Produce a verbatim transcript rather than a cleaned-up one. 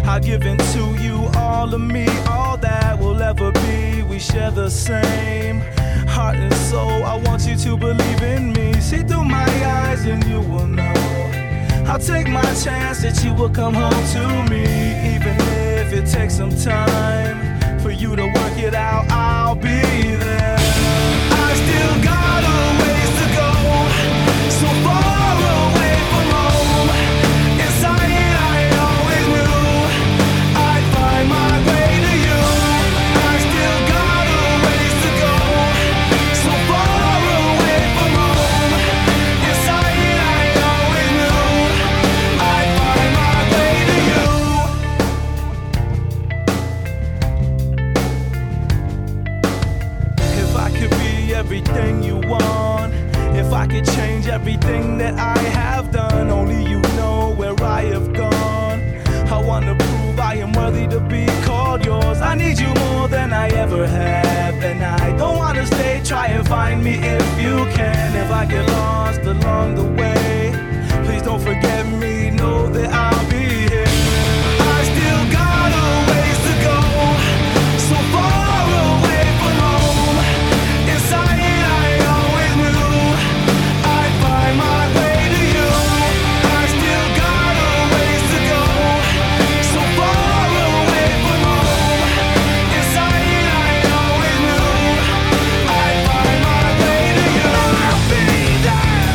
I've given to you all of me, all that will ever be. We share the same heart and soul. I want you to believe in me. See through my eyes and you will know. I'll take my chance that you will come home to me. Even if it takes some time for you to work it out, I'll be there. I still got a ways to go, so far away from home. Inside I always knew I'd find my way to you. I still got a ways to go, so far away from home. Inside I always knew I'd find my way to you. If I could be everything you want, if I could change everything that I have done, only you know where I have gone. I wanna prove I am worthy to be called yours. I need you more than I ever have, and I don't wanna stay. Try and find me if you can. If I get lost along the way,